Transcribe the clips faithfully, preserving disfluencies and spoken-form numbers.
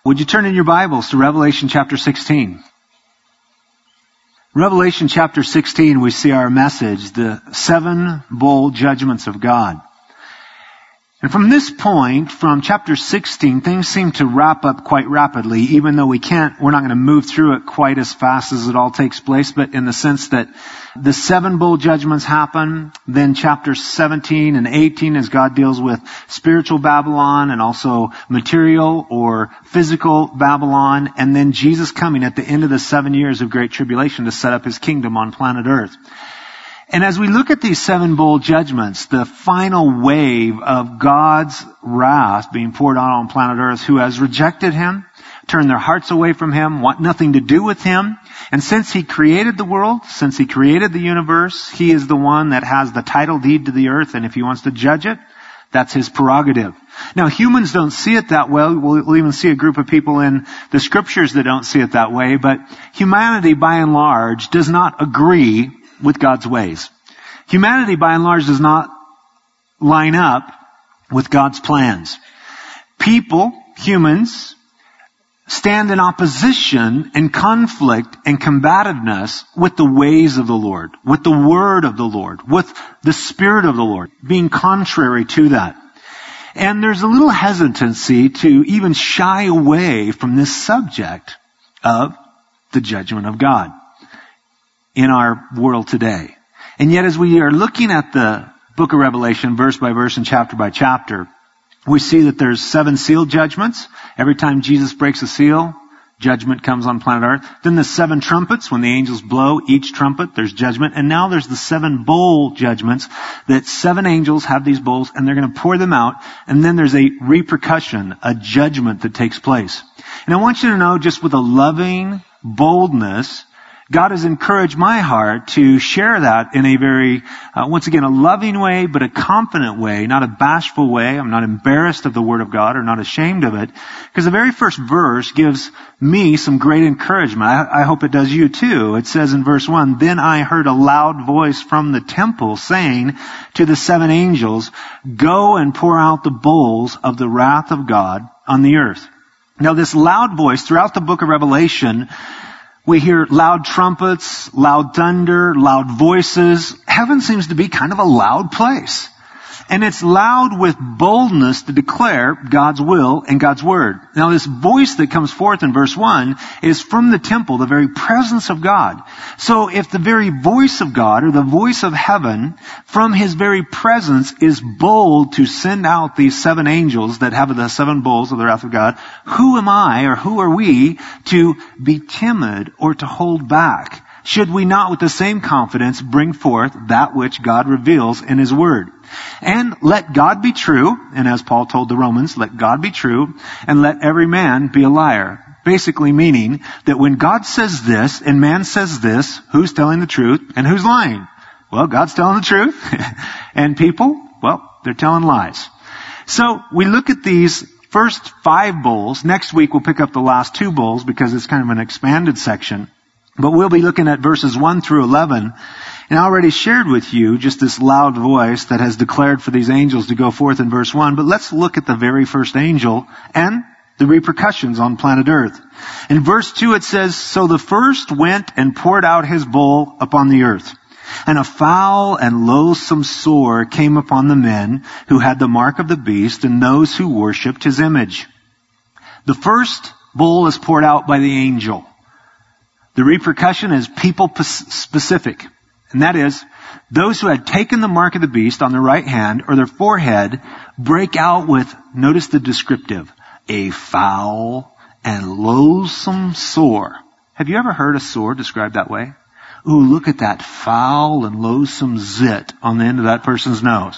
Would you turn in your Bibles to Revelation chapter sixteen? Revelation chapter sixteen, we see our message, the seven bowl judgments of God. And from this point, from chapter sixteen, things seem to wrap up quite rapidly, even though we can't, we're not going to move through it quite as fast as it all takes place, but in the sense that the seven bowl judgments happen, then chapter seventeen and eighteen as God deals with spiritual Babylon and also material or physical Babylon, and then Jesus coming at the end of the seven years of great tribulation to set up His kingdom on planet Earth. And as we look at these seven bowl judgments, the final wave of God's wrath being poured out on planet Earth, who has rejected Him, turned their hearts away from Him, want nothing to do with Him. And since He created the world, since He created the universe, He is the one that has the title deed to the earth, and if He wants to judge it, that's His prerogative. Now, humans don't see it that way. We'll, we'll even see a group of people in the scriptures that don't see it that way, but humanity, by and large, does not agree with God's ways. Humanity, by and large, does not line up with God's plans. People, humans, stand in opposition and conflict and combativeness with the ways of the Lord, with the word of the Lord, with the Spirit of the Lord, being contrary to that. And there's a little hesitancy to even shy away from this subject of the judgment of God in our world today. And yet as we are looking at the book of Revelation, verse by verse and chapter by chapter, we see that there's seven seal judgments. Every time Jesus breaks a seal, judgment comes on planet Earth. Then the seven trumpets, when the angels blow each trumpet, there's judgment. And now there's the seven bowl judgments, that seven angels have these bowls and they're going to pour them out. And then there's a repercussion, a judgment that takes place. And I want you to know, just with a loving boldness, God has encouraged my heart to share that in a very, uh, once again, a loving way, but a confident way, not a bashful way. I'm not embarrassed of the Word of God or not ashamed of it. Because the very first verse gives me some great encouragement. I, I hope it does you too. It says in verse one, "Then I heard a loud voice from the temple saying to the seven angels, 'Go and pour out the bowls of the wrath of God on the earth.'" Now this loud voice, throughout the book of Revelation, we hear loud trumpets, loud thunder, loud voices. Heaven seems to be kind of a loud place. And it's loud with boldness to declare God's will and God's word. Now this voice that comes forth in verse one is from the temple, the very presence of God. So if the very voice of God, or the voice of heaven, from His very presence is bold to send out these seven angels that have the seven bowls of the wrath of God, who am I, or who are we, to be timid or to hold back? Should we not with the same confidence bring forth that which God reveals in His Word? And let God be true, and as Paul told the Romans, let God be true, and let every man be a liar. Basically meaning that when God says this, and man says this, who's telling the truth, and who's lying? Well, God's telling the truth, and people, well, they're telling lies. So we look at these first five bowls. Next week we'll pick up the last two bowls, because it's kind of an expanded section. But we'll be looking at verses one through eleven. And I already shared with you just this loud voice that has declared for these angels to go forth in verse one. But let's look at the very first angel and the repercussions on planet Earth. In verse two it says, "So the first went and poured out his bowl upon the earth. And a foul and loathsome sore came upon the men who had the mark of the beast and those who worshipped his image." The first bowl is poured out by the angel. The repercussion is people specific. And that is, those who had taken the mark of the beast on their right hand or their forehead break out with, notice the descriptive, a foul and loathsome sore. Have you ever heard a sore described that way? Ooh, look at that foul and loathsome zit on the end of that person's nose.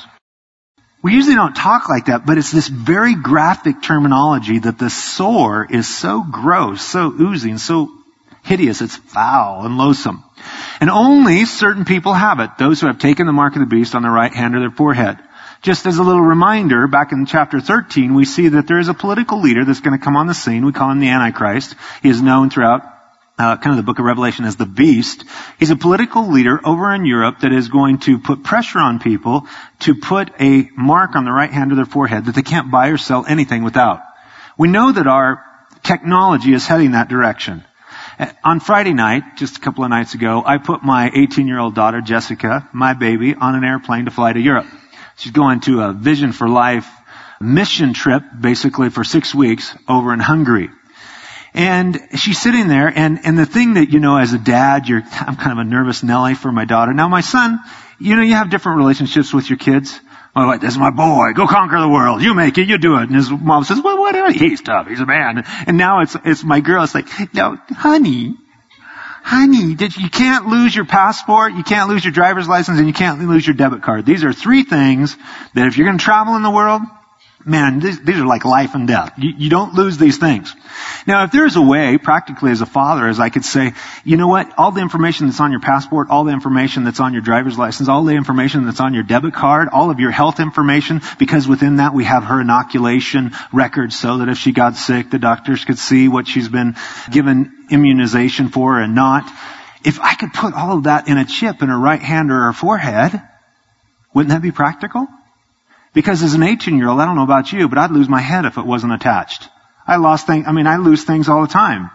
We usually don't talk like that, but it's this very graphic terminology that the sore is so gross, so oozing, so hideous, it's foul and loathsome. And only certain people have it, those who have taken the mark of the beast on their right hand or their forehead. Just as a little reminder, back in chapter thirteen, we see that there is a political leader that's going to come on the scene. We call him the Antichrist. He is known throughout uh, kind of the book of Revelation as the Beast. He's a political leader over in Europe that is going to put pressure on people to put a mark on the right hand of their forehead that they can't buy or sell anything without. We know that our technology is heading that direction. On Friday night, just a couple of nights ago, I put my eighteen-year-old daughter, Jessica, my baby, on an airplane to fly to Europe. She's going to a Vision for Life mission trip, basically for six weeks over in Hungary. And she's sitting there, and, and the thing that, you know, as a dad, you're, I'm kind of a nervous Nelly for my daughter. Now my son, you know, you have different relationships with your kids. My wife, this is my boy. Go conquer the world. You make it. You do it. And his mom says, well, whatever. He's tough. He's a man. And now it's, it's my girl. It's like, no, honey, honey, did, you can't lose your passport. You can't lose your driver's license, and you can't lose your debit card. These are three things that if you're going to travel in the world, man, these, these are like life and death. You, you don't lose these things. Now, if there's a way, practically as a father, as I could say, you know what, all the information that's on your passport, all the information that's on your driver's license, all the information that's on your debit card, all of your health information, because within that we have her inoculation records so that if she got sick, the doctors could see what she's been given immunization for and not. If I could put all of that in a chip in her right hand or her forehead, wouldn't that be practical? Because as an eighteen-year-old, I don't know about you, but I'd lose my head if it wasn't attached. I lost things, I mean, I lose things all the time.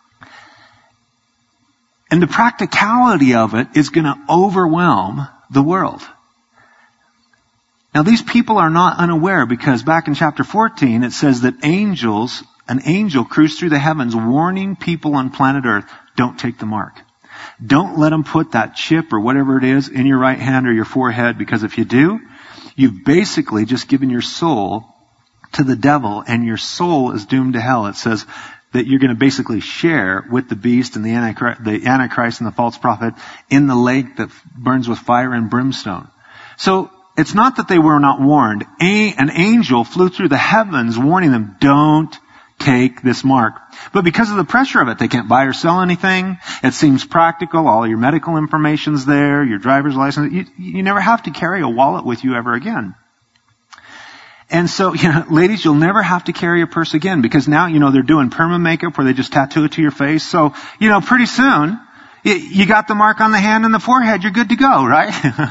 And the practicality of it is going to overwhelm the world. Now, these people are not unaware, because back in chapter fourteen, it says that angels, an angel cruised through the heavens warning people on planet Earth, don't take the mark. Don't let them put that chip or whatever it is in your right hand or your forehead, because if you do, you've basically just given your soul to the devil, and your soul is doomed to hell. It says that you're going to basically share with the beast and the Antichrist, the Antichrist and the false prophet in the lake that burns with fire and brimstone. So it's not that they were not warned. A, an angel flew through the heavens warning them, don't take this mark. But because of the pressure of it, they can't buy or sell anything. It seems practical. All your medical information's there, your driver's license. You, you never have to carry a wallet with you ever again. And so, you know, ladies, you'll never have to carry a purse again, because now, you know, they're doing perma makeup where they just tattoo it to your face. So, you know, pretty soon, you got the mark on the hand and the forehead. You're good to go, right?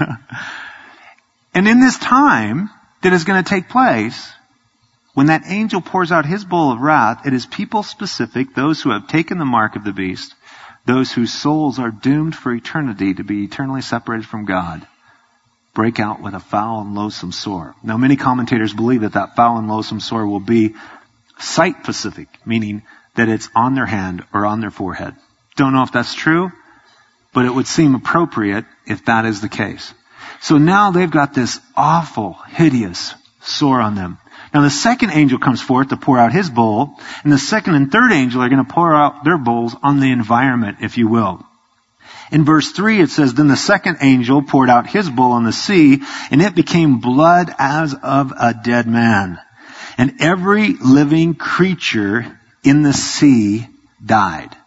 And in this time that is going to take place, when that angel pours out his bowl of wrath, it is people specific, those who have taken the mark of the beast, those whose souls are doomed for eternity to be eternally separated from God, break out with a foul and loathsome sore. Now, many commentators believe that that foul and loathsome sore will be site-specific, meaning that it's on their hand or on their forehead. Don't know if that's true, but it would seem appropriate if that is the case. So now they've got this awful, hideous sore on them. Now the second angel comes forth to pour out his bowl, and the second and third angel are going to pour out their bowls on the environment, if you will. In verse three it says, then the second angel poured out his bowl on the sea, and it became blood as of a dead man. And every living creature in the sea died.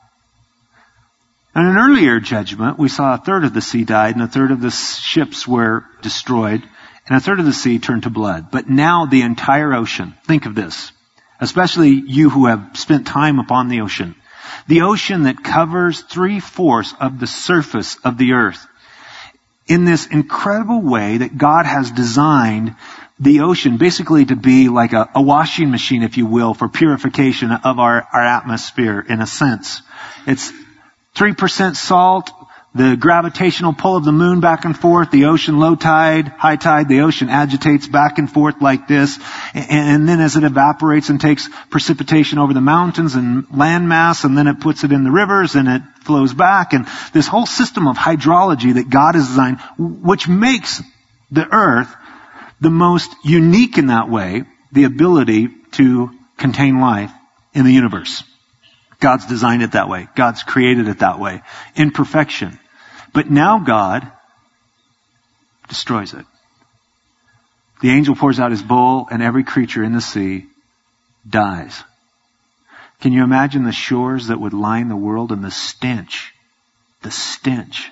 In an earlier judgment, we saw a third of the sea died, and a third of the ships were destroyed, and a third of the sea turned to blood. But now the entire ocean, think of this, especially you who have spent time upon the ocean. The ocean that covers three-fourths of the surface of the earth. In this incredible way that God has designed the ocean basically to be like a, a washing machine, if you will, for purification of our, our atmosphere in a sense. It's three percent salt, the gravitational pull of the moon back and forth, the ocean low tide, high tide, the ocean agitates back and forth like this. And then as it evaporates and takes precipitation over the mountains and land mass, and then it puts it in the rivers and it flows back. And this whole system of hydrology that God has designed, which makes the earth the most unique in that way, the ability to contain life in the universe. God's designed it that way. God's created it that way. In perfection. But now God destroys it. The angel pours out his bowl, and every creature in the sea dies. Can you imagine the shores that would line the world and the stench? The stench.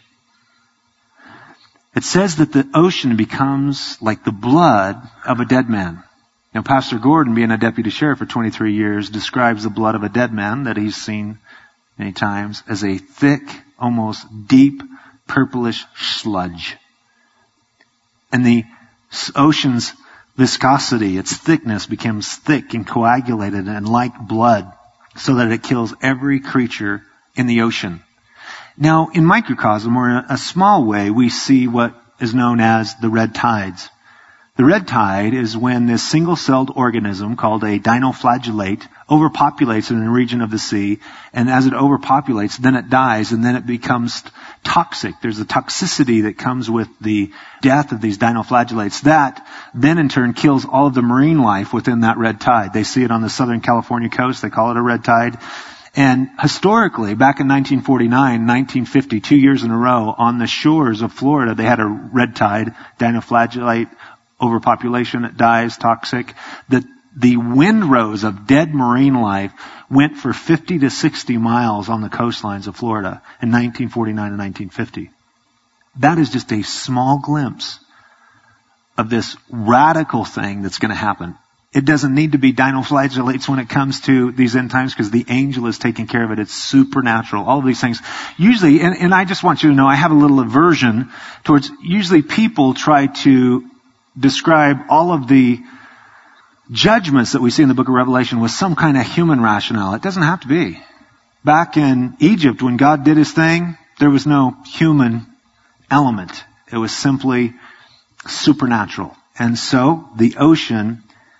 It says that the ocean becomes like the blood of a dead man. Now, Pastor Gordon, being a deputy sheriff for twenty-three years, describes the blood of a dead man that he's seen many times as a thick, almost deep, purplish sludge. And the ocean's viscosity, its thickness, becomes thick and coagulated and like blood. so that it kills every creature in the ocean. Now, in microcosm, or in a small way, we see what is known as the red tides. The red tide is when this single-celled organism called a dinoflagellate overpopulates in a region of the sea, and as it overpopulates, then it dies, and then it becomes toxic. There's a toxicity that comes with the death of these dinoflagellates. That then in turn kills all of the marine life within that red tide. They see it on the Southern California coast. They call it a red tide. And historically, back in nineteen forty-nine, nineteen fifty, two years in a row, on the shores of Florida, they had a red tide, dinoflagellate, overpopulation, it dies, toxic. The, the windrows of dead marine life went for fifty to sixty miles on the coastlines of Florida in nineteen forty-nine and nineteen fifty. That is just a small glimpse of this radical thing that's going to happen. It doesn't need to be dinoflagellates when it comes to these end times, because the angel is taking care of it. It's supernatural. All of these things. Usually, and, and I just want you to know, I have a little aversion towards, usually people try to describe all of the judgments that we see in the book of Revelation with some kind of human rationale. It doesn't have to be. Back in Egypt, when God did his thing, there was no human element. It was simply supernatural. And so the ocean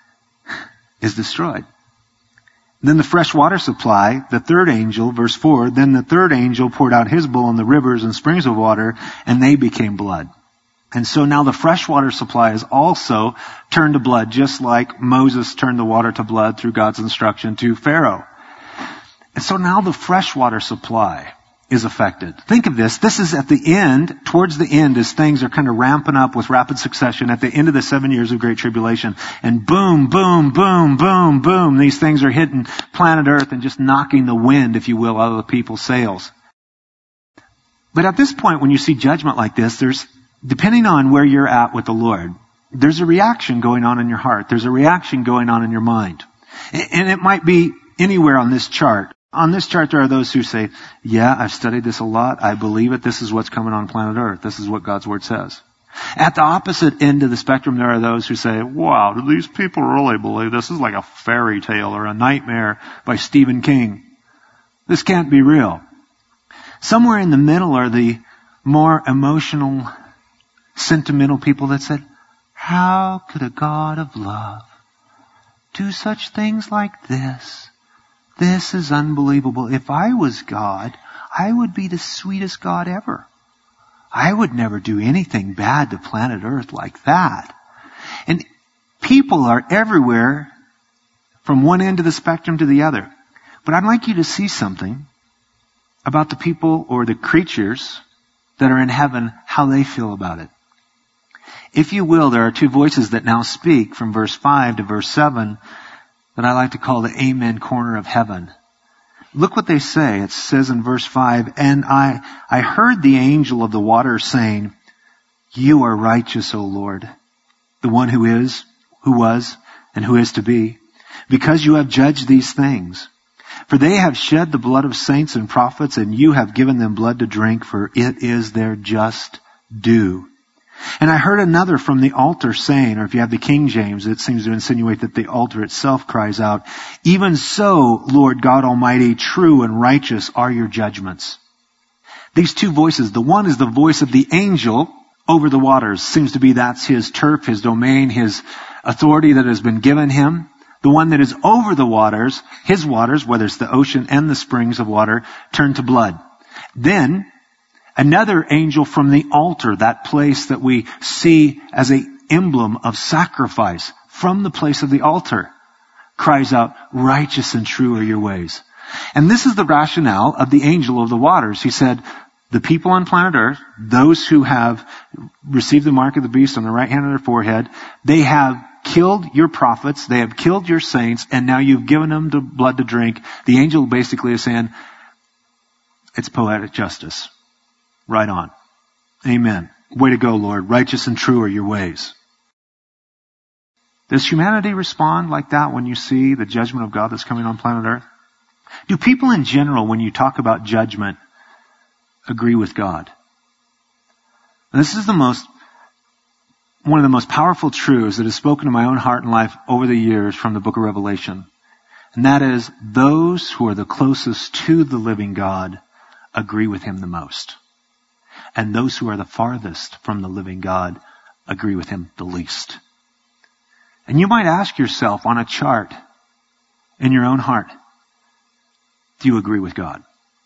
is destroyed. Then the fresh water supply, the third angel, verse four, then the third angel poured out his bowl on the rivers and springs of water, and they became blood. And so now the freshwater supply is also turned to blood, just like Moses turned the water to blood through God's instruction to Pharaoh. And so now the freshwater supply is affected. Think of this. This is at the end, towards the end, as things are kind of ramping up with rapid succession at the end of the seven years of Great Tribulation. And boom, boom, boom, boom, boom, these things are hitting planet Earth and just knocking the wind, if you will, out of the people's sails. But at this point, when you see judgment like this, there's, depending on where you're at with the Lord, there's a reaction going on in your heart. There's a reaction going on in your mind. And it might be anywhere on this chart. On this chart, there are those who say, yeah, I've studied this a lot. I believe it. This is what's coming on planet Earth. This is what God's Word says. At the opposite end of the spectrum, there are those who say, wow, do these people really believe this? This is like a fairy tale or a nightmare by Stephen King. This can't be real. Somewhere in the middle are the more emotional, sentimental people that said, how could a God of love do such things like this? This is unbelievable. If I was God, I would be the sweetest God ever. I would never do anything bad to planet Earth like that. And people are everywhere from one end of the spectrum to the other. But I'd like you to see something about the people or the creatures that are in heaven, how they feel about it. If you will, there are two voices that now speak from verse five to verse seven that I like to call the Amen corner of heaven. Look what they say. It says in verse five, and I, I heard the angel of the water saying, you are righteous, O Lord, the one who is, who was, and who is to be, because you have judged these things. For they have shed the blood of saints and prophets, and you have given them blood to drink, for it is their just due. And I heard another from the altar saying, or if you have the King James, it seems to insinuate that the altar itself cries out, even so, Lord God Almighty, true and righteous are your judgments. These two voices, the one is the voice of the angel over the waters. Seems to be that's his turf, his domain, his authority that has been given him. The one that is over the waters, his waters, whether it's the ocean and the springs of water, turn to blood. Then, another angel from the altar, that place that we see as an emblem of sacrifice, from the place of the altar, cries out, righteous and true are your ways. And this is the rationale of the angel of the waters. He said, the people on planet Earth, those who have received the mark of the beast on the right hand of their forehead, they have killed your prophets, they have killed your saints, and now you've given them the blood to drink. The angel basically is saying, it's poetic justice. Right on. Amen. Way to go, Lord. Righteous and true are your ways. Does humanity respond like that when you see the judgment of God that's coming on planet Earth? Do people in general, when you talk about judgment, agree with God? And this is the most, one of the most powerful truths that has spoken to my own heart and life over the years from the book of Revelation. And that is, those who are the closest to the living God agree with him the most. And those who are the farthest from the living God agree with him the least. And you might ask yourself on a chart in your own heart, do you agree with God?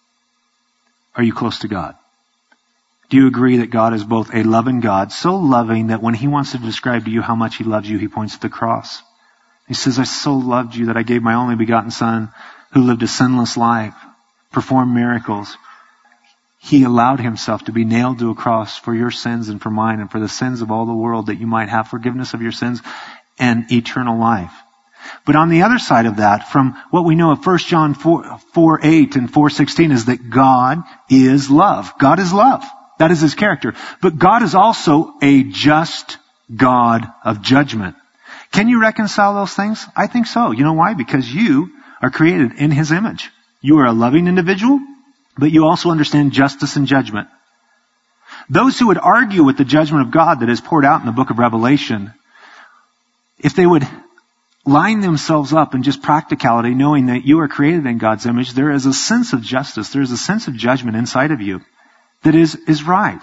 Are you close to God? Do you agree that God is both a loving God, so loving that when he wants to describe to you how much he loves you, he points to the cross? He says, I so loved you that I gave my only begotten Son who lived a sinless life, performed miracles. He allowed himself to be nailed to a cross for your sins and for mine and for the sins of all the world, that you might have forgiveness of your sins and eternal life. But on the other side of that, from what we know of First John four eight and four sixteen, is that God is love. God is love. That is his character. But God is also a just God of judgment. Can you reconcile those things? I think so. You know why? Because you are created in his image. You are a loving individual, but you also understand justice and judgment. Those who would argue with the judgment of God that is poured out in the book of Revelation, if they would line themselves up in just practicality, knowing that you are created in God's image, there is a sense of justice, there is a sense of judgment inside of you that is, is right.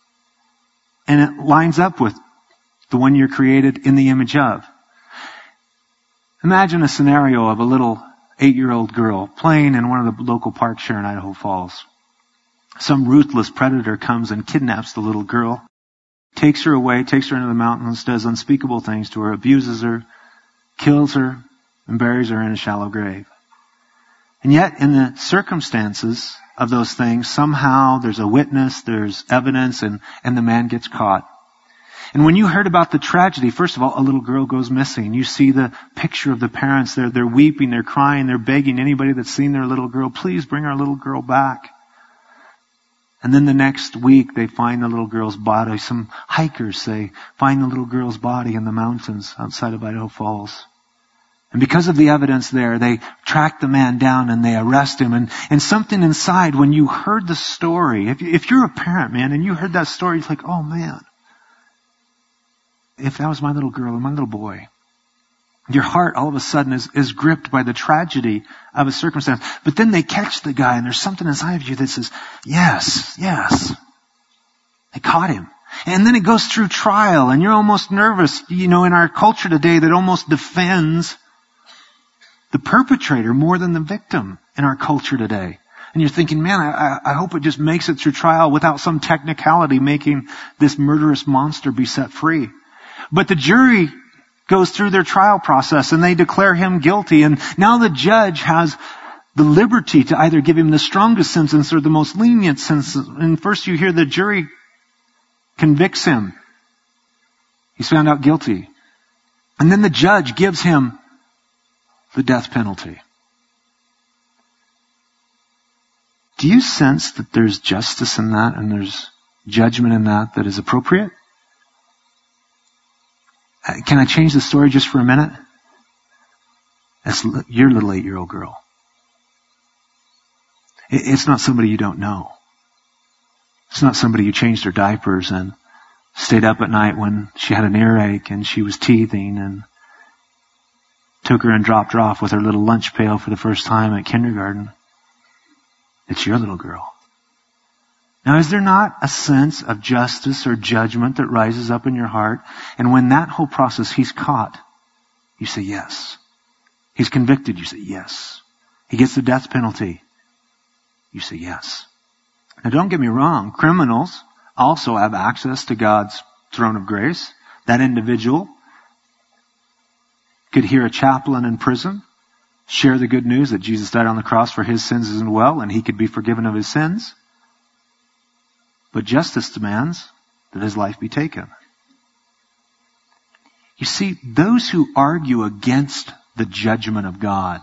And it lines up with the one you're created in the image of. Imagine a scenario of a little eight-year-old girl playing in one of the local parks here in Idaho Falls. Some ruthless predator comes and kidnaps the little girl, takes her away, takes her into the mountains, does unspeakable things to her, abuses her, kills her, and buries her in a shallow grave. And yet, in the circumstances of those things, somehow there's a witness, there's evidence, and, and the man gets caught. And when you heard about the tragedy, first of all, a little girl goes missing. You see the picture of the parents. They're, they're weeping, they're crying, they're begging anybody that's seen their little girl, please bring our little girl back. And then the next week, they find the little girl's body. Some hikers say, find the little girl's body in the mountains outside of Idaho Falls. And because of the evidence there, they track the man down and they arrest him. And, and something inside, when you heard the story, if, if you're a parent, man, and you heard that story, it's like, oh man, if that was my little girl or my little boy. Your heart all of a sudden is, is gripped by the tragedy of a circumstance. But then they catch the guy and there's something inside of you that says, yes, yes. They caught him. And then it goes through trial and you're almost nervous, you know, in our culture today that almost defends the perpetrator more than the victim in our culture today. And you're thinking, man, I, I hope it just makes it through trial without some technicality making this murderous monster be set free. But the jury goes through their trial process and they declare him guilty. And now the judge has the liberty to either give him the strongest sentence or the most lenient sentence. And first you hear the jury convicts him. He's found out guilty. And then the judge gives him the death penalty. Do you sense that there's justice in that and there's judgment in that that is appropriate? Can I change the story just for a minute? That's your little eight-year-old girl. It's not somebody you don't know. It's not somebody you changed her diapers and stayed up at night when she had an earache and she was teething and took her and dropped her off with her little lunch pail for the first time at kindergarten. It's your little girl. Now, is there not a sense of justice or judgment that rises up in your heart? And when that whole process, he's caught, you say yes. He's convicted, you say yes. He gets the death penalty, you say yes. Now, don't get me wrong, criminals also have access to God's throne of grace. That individual could hear a chaplain in prison share the good news that Jesus died on the cross for his sins as well, and he could be forgiven of his sins. But justice demands that his life be taken. You see, those who argue against the judgment of God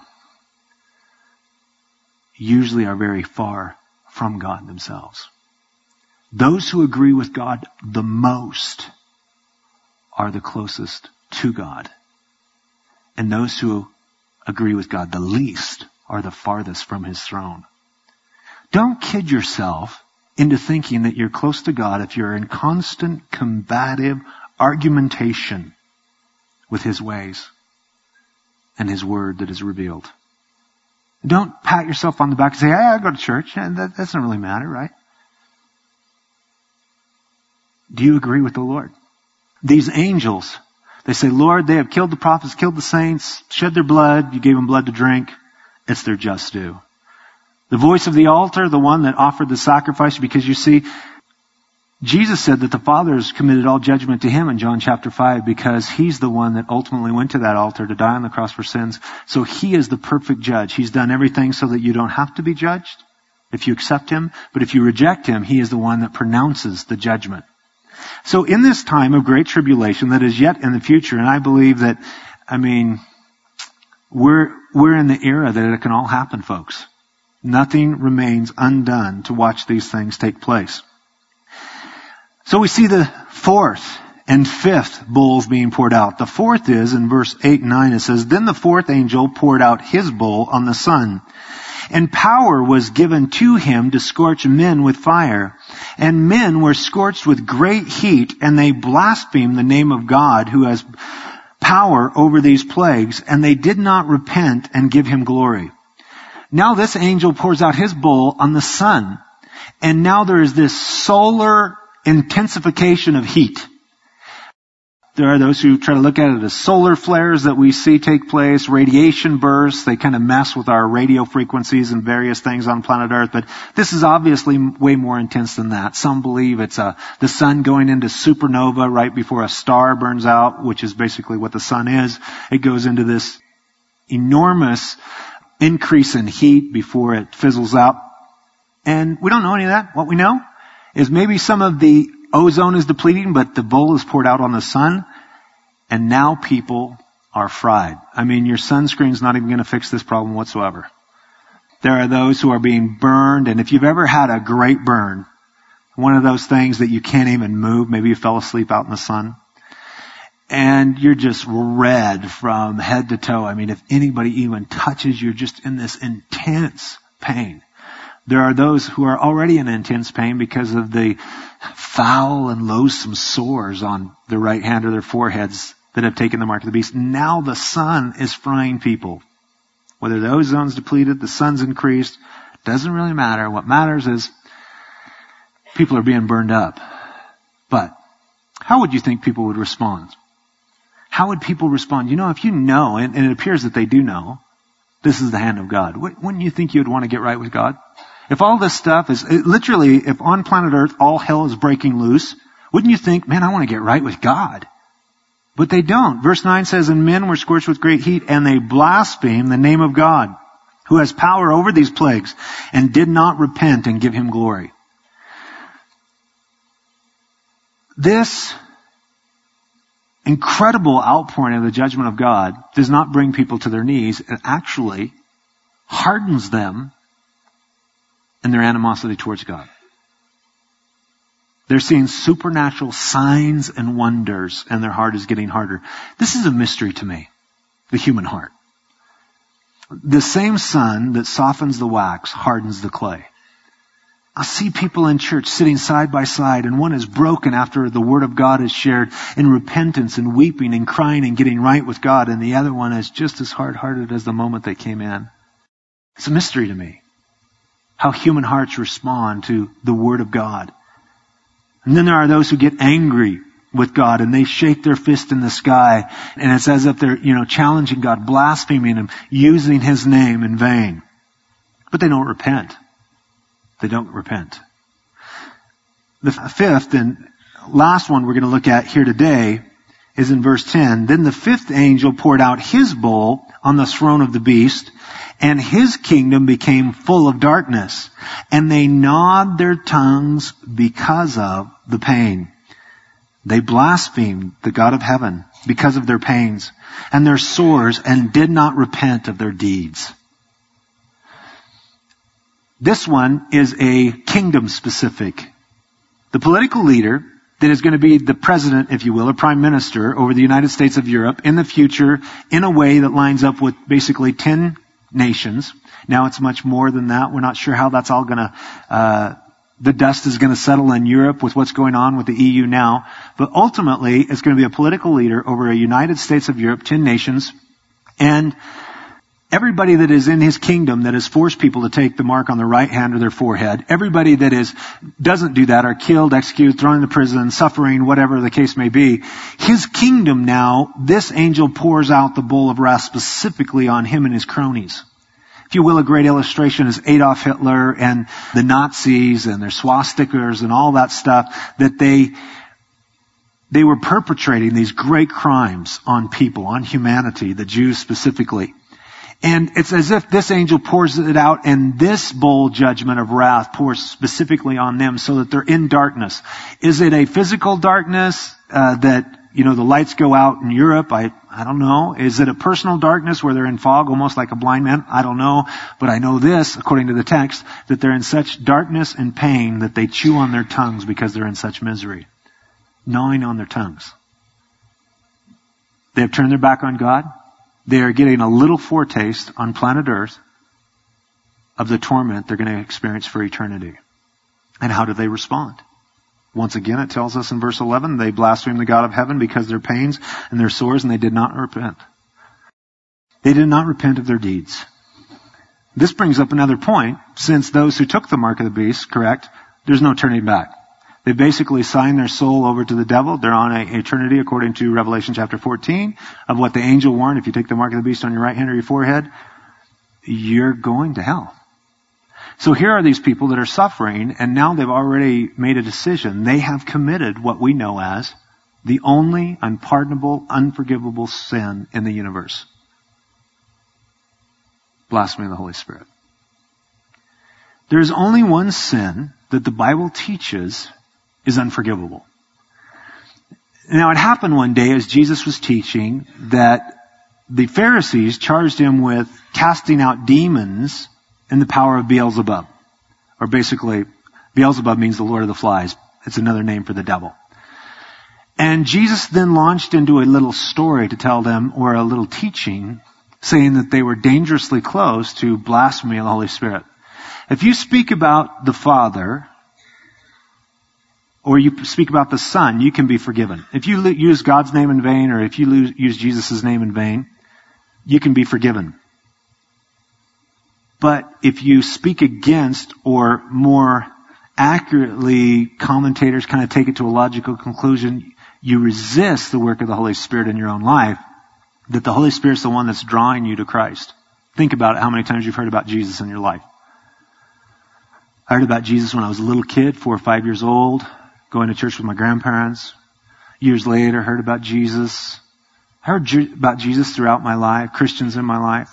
usually are very far from God themselves. Those who agree with God the most are the closest to God. And those who agree with God the least are the farthest from his throne. Don't kid yourself into thinking that you're close to God if you're in constant combative argumentation with his ways and his word that is revealed. Don't pat yourself on the back and say, hey, I go to church. And that doesn't really matter, right? Do you agree with the Lord? These angels, they say, Lord, they have killed the prophets, killed the saints, shed their blood. You gave them blood to drink. It's their just due. The voice of the altar, the one that offered the sacrifice, because you see, Jesus said that the Father has committed all judgment to him in John chapter five because he's the one that ultimately went to that altar to die on the cross for sins. So he is the perfect judge. He's done everything so that you don't have to be judged if you accept him. But if you reject him, he is the one that pronounces the judgment. So in this time of great tribulation that is yet in the future, and I believe that, I mean, we're, we're in the era that it can all happen, folks. Nothing remains undone to watch these things take place. So we see the fourth and fifth bowls being poured out. The fourth is, in verse eight and nine, it says, Then the fourth angel poured out his bowl on the sun, and power was given to him to scorch men with fire. And men were scorched with great heat, and they blasphemed the name of God who has power over these plagues, and they did not repent and give him glory. Now this angel pours out his bowl on the sun, and now there is this solar intensification of heat. There are those who try to look at it as solar flares that we see take place, radiation bursts. They kind of mess with our radio frequencies and various things on planet Earth. But this is obviously way more intense than that. Some believe it's a, the sun going into supernova right before a star burns out, which is basically what the sun is. It goes into this enormous increase in heat before it fizzles out. And we don't know any of that. What we know is maybe some of the ozone is depleting, but the bowl is poured out on the sun, and now people are fried. I mean, your sunscreen's not even going to fix this problem whatsoever. There are those who are being burned, and if you've ever had a great burn, one of those things that you can't even move, maybe you fell asleep out in the sun, and you're just red from head to toe. I mean, if anybody even touches you, you're just in this intense pain. There are those who are already in intense pain because of the foul and loathsome sores on their right hand or their foreheads that have taken the mark of the beast. Now the sun is frying people. Whether the ozone's depleted, the sun's increased, doesn't really matter. What matters is people are being burned up. But how would you think people would respond? How would people respond? You know, if you know, and, and it appears that they do know, this is the hand of God, wouldn't you think you would want to get right with God? If all this stuff is, it, literally, if on planet Earth all hell is breaking loose, wouldn't you think, man, I want to get right with God? But they don't. Verse nine says, And men were scorched with great heat, and they blasphemed the name of God, who has power over these plagues, and did not repent and give him glory. This incredible outpouring of the judgment of God does not bring people to their knees. It actually hardens them in their animosity towards God. They're seeing supernatural signs and wonders, and their heart is getting harder. This is a mystery to me, the human heart. The same sun that softens the wax hardens the clay. I see people in church sitting side by side, and one is broken after the Word of God is shared in repentance and weeping and crying and getting right with God, and the other one is just as hard-hearted as the moment they came in. It's a mystery to me how human hearts respond to the Word of God. And then there are those who get angry with God, and they shake their fist in the sky, and it's as if they're, you know, challenging God, blaspheming Him, using His name in vain. But they don't repent. They don't repent. The fifth and last one we're going to look at here today is in verse ten. Then the fifth angel poured out his bowl on the throne of the beast, and his kingdom became full of darkness, and they gnawed their tongues because of the pain. They blasphemed the God of heaven because of their pains and their sores, and did not repent of their deeds. This one is a kingdom specific. The political leader that is going to be the president, if you will, or prime minister over the United States of Europe in the future in a way that lines up with basically ten nations. Now it's much more than that. We're not sure how that's all going to, uh, the dust is going to settle in Europe with what's going on with the E U now. But ultimately, it's going to be a political leader over a United States of Europe, ten nations. And Everybody that is in his kingdom that has forced people to take the mark on their right hand or their forehead, everybody that is doesn't do that are killed, executed, thrown into prison, suffering, whatever the case may be. His kingdom now, this angel pours out the bowl of wrath specifically on him and his cronies. If you will, a great illustration is Adolf Hitler and the Nazis and their swastikas and all that stuff, that they they were perpetrating these great crimes on people, on humanity, the Jews specifically. And it's as if this angel pours it out, and this bowl judgment of wrath pours specifically on them so that they're in darkness. Is it a physical darkness uh, that, you know, the lights go out in Europe? I, I don't know. Is it a personal darkness where they're in fog, almost like a blind man? I don't know. But I know this, according to the text, that they're in such darkness and pain that they chew on their tongues because they're in such misery. Gnawing on their tongues. They have turned their back on God. They are getting a little foretaste on planet Earth of the torment they're going to experience for eternity. And how do they respond? Once again, it tells us in verse eleven, they blasphemed the God of heaven because of their pains and their sores, and they did not repent. They did not repent of their deeds. This brings up another point. Since those who took the mark of the beast, correct, there's no turning back. They basically signed their soul over to the devil. They're on an eternity, according to Revelation chapter fourteen, of what the angel warned. If you take the mark of the beast on your right hand or your forehead, you're going to hell. So here are these people that are suffering, and now they've already made a decision. They have committed what we know as the only unpardonable, unforgivable sin in the universe. Blasphemy of the Holy Spirit. There is only one sin that the Bible teaches is unforgivable. Now, it happened one day as Jesus was teaching that the Pharisees charged him with casting out demons in the power of Beelzebub. Or basically, Beelzebub means the Lord of the Flies. It's another name for the devil. And Jesus then launched into a little story to tell them, or a little teaching, saying that they were dangerously close to blasphemy of the Holy Spirit. If you speak about the Father, or you speak about the Son, you can be forgiven. If you use God's name in vain, or if you use Jesus' name in vain, you can be forgiven. But if you speak against, or more accurately, commentators kind of take it to a logical conclusion, you resist the work of the Holy Spirit in your own life, that the Holy Spirit's the one that's drawing you to Christ. Think about it, how many times you've heard about Jesus in your life. I heard about Jesus when I was a little kid, four or five years old, going to church with my grandparents. Years later, heard about Jesus. I heard Ju- about Jesus throughout my life, Christians in my life.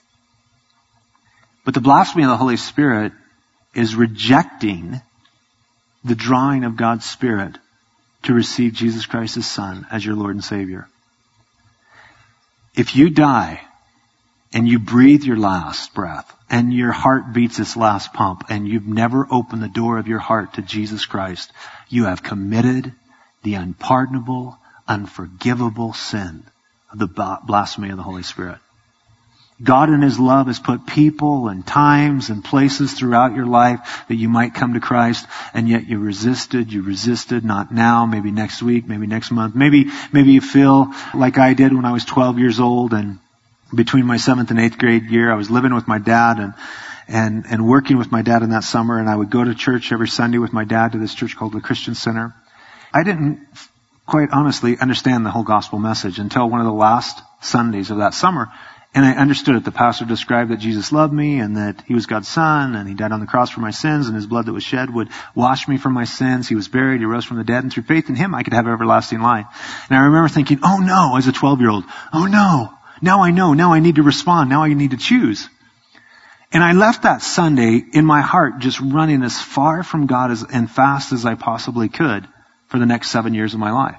But the blasphemy of the Holy Spirit is rejecting the drawing of God's Spirit to receive Jesus Christ, His Son, as your Lord and Savior. If you die and you breathe your last breath and your heart beats its last pump and you've never opened the door of your heart to Jesus Christ, you have committed the unpardonable, unforgivable sin of the blasphemy of the Holy Spirit. God in His love has put people and times and places throughout your life that you might come to Christ, and yet you resisted, you resisted, not now, maybe next week, maybe next month. Maybe, maybe you feel like I did when I was twelve years old, and between my seventh and eighth grade year, I was living with my dad and, and, and working with my dad in that summer, and I would go to church every Sunday with my dad to this church called the Christian Center. I didn't quite honestly understand the whole gospel message until one of the last Sundays of that summer. And I understood it. The pastor described that Jesus loved me and that He was God's Son and He died on the cross for my sins and His blood that was shed would wash me from my sins. He was buried. He rose from the dead, and through faith in Him I could have everlasting life. And I remember thinking, oh no, as a twelve-year-old, oh no, now I know, now I need to respond, now I need to choose. And I left that Sunday in my heart just running as far from God as, and fast as I possibly could for the next seven years of my life.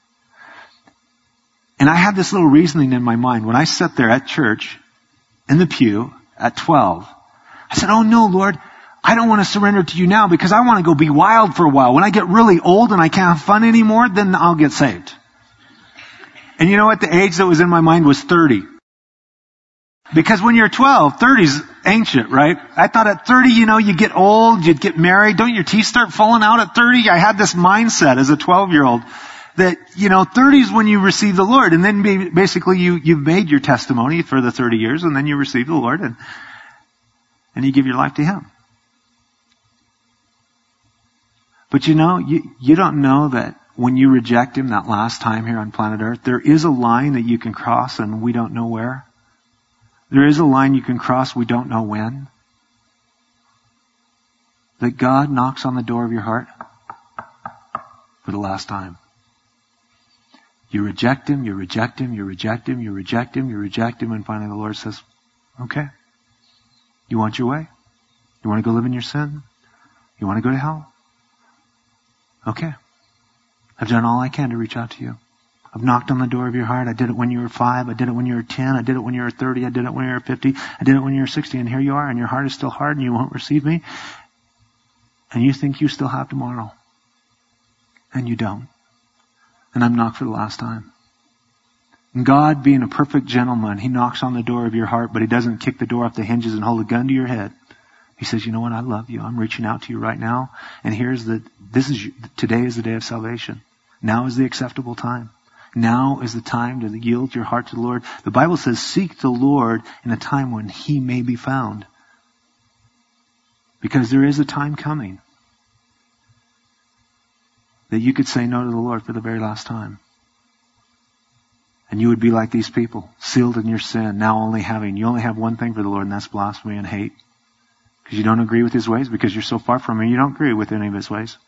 And I had this little reasoning in my mind. When I sat there at church, in the pew, at twelve, I said, oh no, Lord, I don't want to surrender to You now because I want to go be wild for a while. When I get really old and I can't have fun anymore, then I'll get saved. And you know what? The age that was in my mind was thirty. Because when you're twelve, thirty's ancient, right? I thought at thirty, you know, you get old, you'd get married. Don't your teeth start falling out at thirty? I had this mindset as a twelve-year-old. that, you know, thirty is when you receive the Lord. And then be- basically you, you've made your testimony for the thirty years, and then you receive the Lord and, and you give your life to Him. But you know, you, you don't know that when you reject Him that last time here on planet Earth, there is a line that you can cross and we don't know where. There is a line you can cross, we don't know when. That God knocks on the door of your heart for the last time. You reject Him, you reject Him, you reject Him, you reject Him, you reject Him, and finally the Lord says, okay, you want your way? You want to go live in your sin? You want to go to hell? Okay. I've done all I can to reach out to you. I've knocked on the door of your heart. I did it when you were five. I did it when you were ten. I did it when you were thirty. I did it when you were fifty. I did it when you were sixty. And here you are, and your heart is still hard, and you won't receive me. And you think you still have tomorrow. And you don't. And I'm knocked for the last time. And God, being a perfect gentleman, He knocks on the door of your heart, but He doesn't kick the door off the hinges and hold a gun to your head. He says, you know what? I love you. I'm reaching out to you right now. And here's the, this is, today is the day of salvation. Now is the acceptable time. Now is the time to yield your heart to the Lord. The Bible says, seek the Lord in a time when He may be found. Because there is a time coming that you could say no to the Lord for the very last time. And you would be like these people, sealed in your sin, now only having, you only have one thing for the Lord, and that's blasphemy and hate. Because you don't agree with His ways, because you're so far from Him, you don't agree with any of His ways.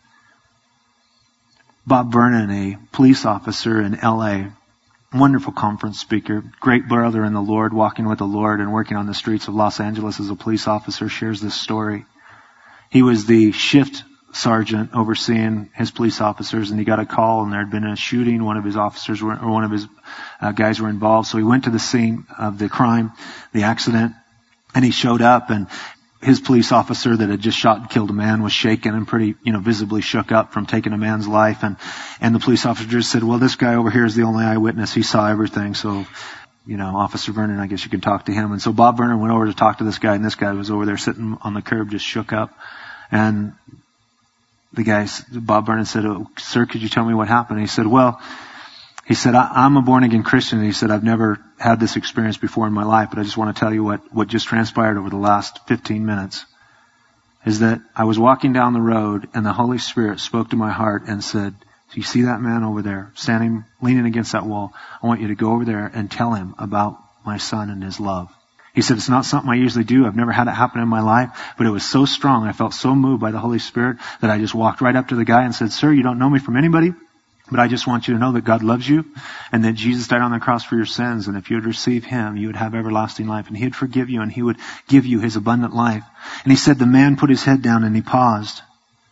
Bob Vernon, a police officer in L A, wonderful conference speaker, great brother in the Lord, walking with the Lord and working on the streets of Los Angeles as a police officer, shares this story. He was the shift sergeant overseeing his police officers, and he got a call, and there had been a shooting. One of his officers were, or one of his uh, guys were involved. So he went to the scene of the crime, the accident, and he showed up, and his police officer that had just shot and killed a man was shaken and pretty, you know, visibly shook up from taking a man's life. And, and the police officer just said, well, this guy over here is the only eyewitness. He saw everything. So, you know, Officer Vernon, I guess you can talk to him. And so Bob Vernon went over to talk to this guy, and this guy was over there sitting on the curb, just shook up. And the guy, Bob Vernon said, oh, sir, could you tell me what happened? And he said, well, he said, I, I'm a born-again Christian. And he said, I've never had this experience before in my life, but I just want to tell you what, what just transpired over the last fifteen minutes. Is that I was walking down the road, and the Holy Spirit spoke to my heart and said, do you see that man over there, standing, leaning against that wall? I want you to go over there and tell him about my son and his love. He said, it's not something I usually do. I've never had it happen in my life, but it was so strong. I felt so moved by the Holy Spirit that I just walked right up to the guy and said, sir, you don't know me from anybody, but I just want you to know that God loves you and that Jesus died on the cross for your sins. And if you would receive Him, you would have everlasting life, and He would forgive you, and He would give you His abundant life. And he said the man put his head down and he paused.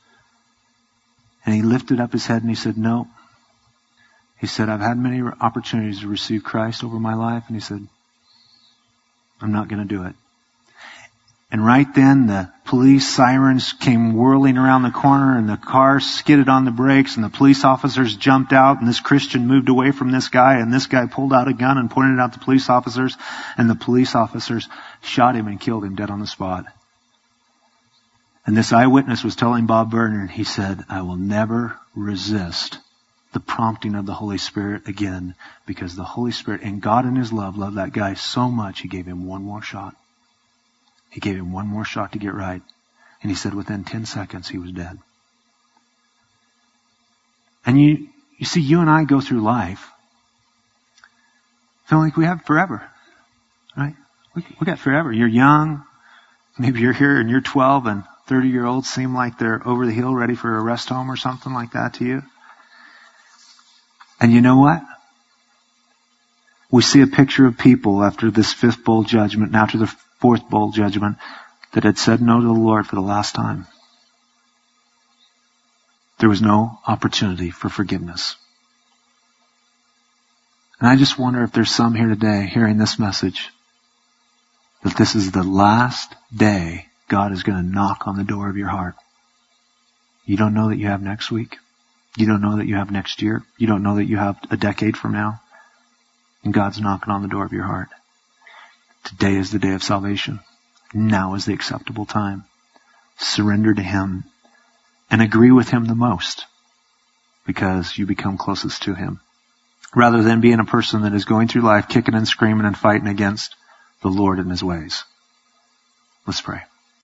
And he lifted up his head and he said, no. He said, I've had many opportunities to receive Christ over my life. And he said, I'm not going to do it. And right then the police sirens came whirling around the corner, and the car skidded on the brakes, and the police officers jumped out, and this Christian moved away from this guy, and this guy pulled out a gun and pointed it at the police officers, and the police officers shot him and killed him dead on the spot. And this eyewitness was telling Bob Vernon, he said, I will never resist the prompting of the Holy Spirit again, because the Holy Spirit and God in His love loved that guy so much, He gave him one more shot. He gave him one more shot to get right. And he said within ten seconds he was dead. And you, you see, you and I go through life feeling like we have forever. Right? We, we got forever. You're young. Maybe you're here and you're twelve, and thirty year olds seem like they're over the hill ready for a rest home or something like that to you. And you know what? We see a picture of people after this fifth bowl judgment and after the fourth bowl judgment that had said no to the Lord for the last time. There was no opportunity for forgiveness. And I just wonder if there's some here today hearing this message, that this is the last day God is going to knock on the door of your heart. You don't know that you have next week. You don't know that you have next year. You don't know that you have a decade from now. And God's knocking on the door of your heart. Today is the day of salvation. Now is the acceptable time. Surrender to Him and agree with Him the most. because you become closest to him. Rather than being a person that is going through life kicking and screaming and fighting against the Lord and his ways. Let's pray.